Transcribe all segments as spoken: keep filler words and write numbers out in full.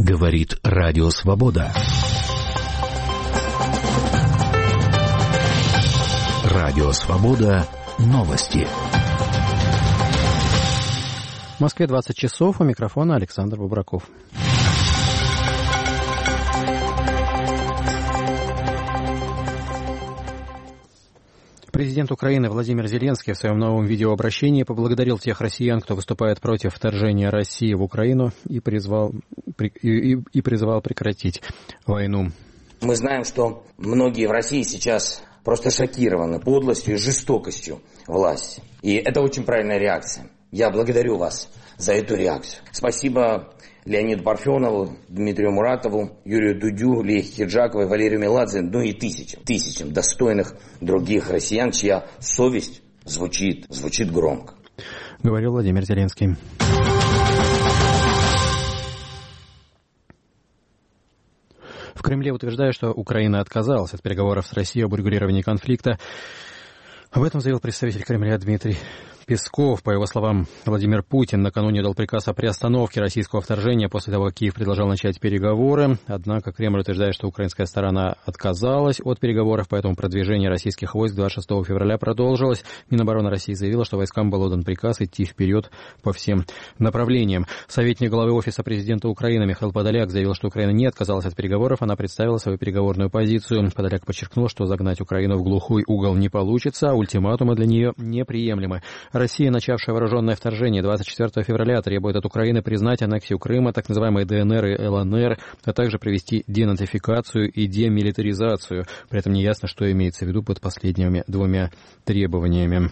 Говорит Радио Свобода. Радио Свобода. Новости. В Москве двадцать часов. У микрофона Александр Бубраков. Президент Украины Владимир Зеленский в своем новом видеообращении поблагодарил тех россиян, кто выступает против вторжения России в Украину, и призвал, и, и, и призвал прекратить войну. Мы знаем, что многие в России сейчас просто шокированы подлостью и жестокостью власти. И это очень правильная реакция. Я благодарю вас за эту реакцию. Спасибо Леониду Парфенову, Дмитрию Муратову, Юрию Дудю, Лехе Киджаковой, Валерию Меладзе, ну и тысячам, тысячам достойных других россиян, чья совесть звучит, звучит громко. Говорил Владимир Зеленский. В Кремле утверждают, что Украина отказалась от переговоров с Россией об урегулировании конфликта. Об этом заявил представитель Кремля Дмитрий Песков. По его словам, Владимир Путин накануне дал приказ о приостановке российского вторжения после того, как Киев предложил начать переговоры. Однако Кремль утверждает, что украинская сторона отказалась от переговоров, поэтому продвижение российских войск двадцать шестого февраля продолжилось. Минобороны России заявила, что войскам был отдан приказ идти вперед по всем направлениям. Советник главы Офиса президента Украины Михаил Подоляк заявил, что Украина не отказалась от переговоров, она представила свою переговорную позицию. Подоляк подчеркнул, что загнать Украину в глухой угол не получится, а ультиматумы для нее неприемлемы. Россия, начавшая вооруженное вторжение двадцать четвёртого февраля, требует от Украины признать аннексию Крыма, так называемой ДНР и ЛНР, а также провести денацификацию и демилитаризацию. При этом неясно, что имеется в виду под последними двумя требованиями.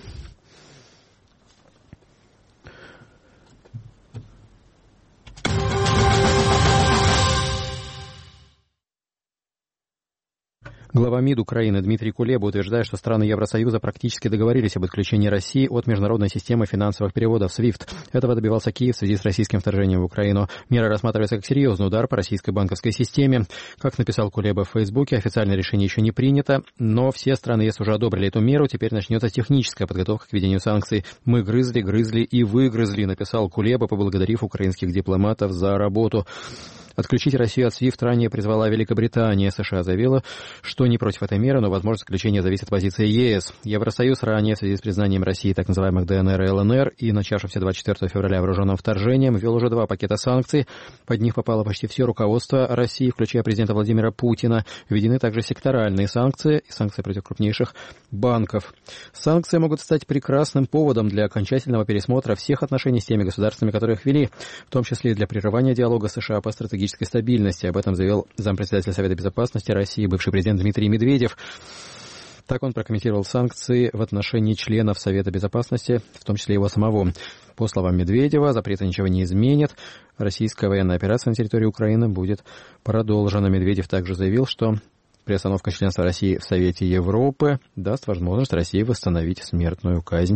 Глава МИД Украины Дмитрий Кулеба утверждает, что страны Евросоюза практически договорились об отключении России от международной системы финансовых переводов свифт. Этого добивался Киев в связи с российским вторжением в Украину. Мера рассматривается как серьезный удар по российской банковской системе. Как написал Кулеба в Фейсбуке, официальное решение еще не принято, но все страны ЕС уже одобрили эту меру. Теперь начнется техническая подготовка к введению санкций. «Мы грызли, грызли и выгрызли», написал Кулеба, поблагодарив украинских дипломатов за работу. Отключить Россию от свифт ранее призвала Великобритания. США заявила, что не против этой меры, но возможность отключения зависит от позиции ЕС. Евросоюз ранее в связи с признанием России так называемых ДНР и ЛНР и начавшимся двадцать четвёртого февраля вооруженным вторжением ввел уже два пакета санкций. Под них попало почти все руководство России, включая президента Владимира Путина. Введены также секторальные санкции и санкции против крупнейших банков. Санкции могут стать прекрасным поводом для окончательного пересмотра всех отношений с теми государствами, которые их вели, в том числе и для прерывания диалога США по стратегической стабильности. Об этом заявил зампредседателя Совета Безопасности России, бывший президент Дмитрий Медведев. Так он прокомментировал санкции в отношении членов Совета Безопасности, в том числе его самого. По словам Медведева, запрета ничего не изменит. Российская военная операция на территории Украины будет продолжена. Медведев также заявил, что приостановка членства России в Совете Европы даст возможность России восстановить смертную казнь.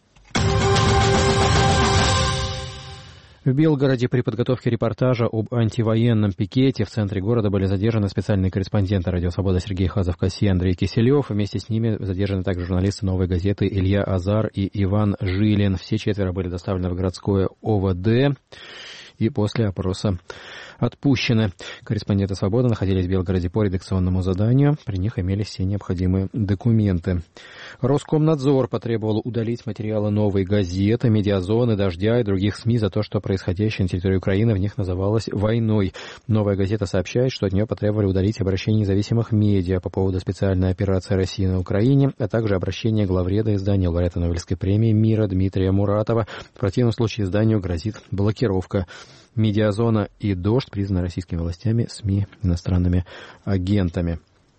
В Белгороде при подготовке репортажа об антивоенном пикете в центре города были задержаны специальные корреспонденты «Радио Свобода» Сергей Хазов-Касси и Андрей Киселев. Вместе с ними задержаны также журналисты «Новой газеты» Илья Азар и Иван Жилин. Все четверо были доставлены в городское ОВД и после опроса отпущены. Корреспонденты «Свободы» находились в Белгороде по редакционному заданию. При них имелись все необходимые документы. Роскомнадзор потребовал удалить материалы «Новой газеты», «Медиазоны», «Дождя» и других СМИ за то, что происходящее на территории Украины в них называлось войной. «Новая газета» сообщает, что от нее потребовали удалить обращение независимых медиа по поводу специальной операции России на Украине, а также обращение главреда издания лауреата Нобелевской премии мира Дмитрия Муратова. В противном случае изданию грозит блокировка. «Медиазона» и «Дождь» признаны российскими властями СМИ иностранными агентами.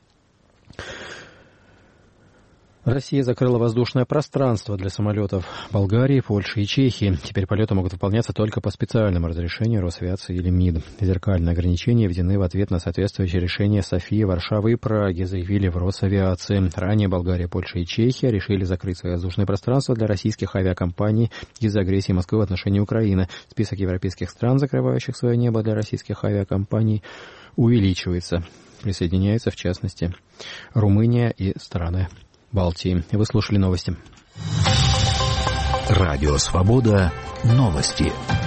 Россия закрыла воздушное пространство для самолетов Болгарии, Польши и Чехии. Теперь полеты могут выполняться только по специальному разрешению Росавиации или МИД. Зеркальные ограничения введены в ответ на соответствующее решение Софии, Варшавы и Праги, заявили в Росавиации. Ранее Болгария, Польша и Чехия решили закрыть свои воздушные пространства для российских авиакомпаний из-за агрессии Москвы в отношении Украины. Список европейских стран, закрывающих свое небо для российских авиакомпаний, увеличивается. Присоединяются, в частности, Румыния и страны Балтии. Вы слушали новости. Радио Свобода. Новости.